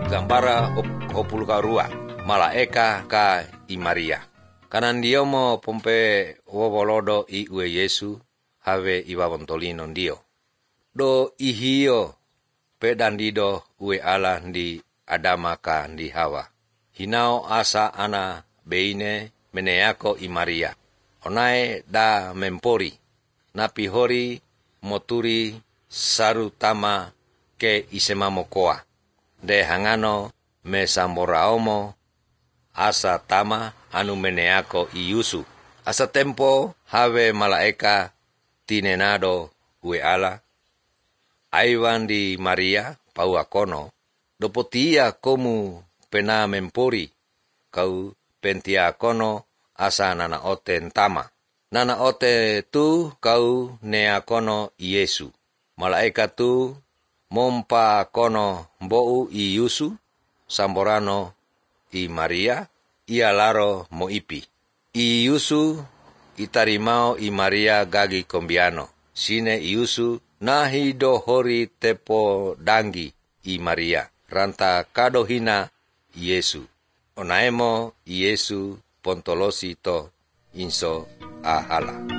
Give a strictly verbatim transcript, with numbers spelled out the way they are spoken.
gambara hopuluka rua malaeka ka i Maria. Kanan dio mo pompe wowolodo i ue Yesu have i wawontolino ndio. Do ihio pedandido ue ala ndi Adama ka ndi Hawa. Hinao asa ana beine meneako i Maria. Onae da mempori. Napi hori moturi saru tama ke isemamokoa. De hangano me samboraomo asa tama anu meneako i Yusu. Asa tempo have malaeka tinenado ue ala. Aiwan di Maria pauakono. Dopotia komu pena mempori. Kau pentia kono asa nana ote ntama. Nana ote tu kau nea kono Yesu. Malaika tu mompa kono mbou i Yusu. Samborano i Maria. Ia laro moipi. I Yusu itarimao i Maria gagi kombiano. Sine i Yusu nahi do hori tepo dangi i Maria. Ranta kado hina Yesu. Onaemo Yesu pontolosi to inso ahala.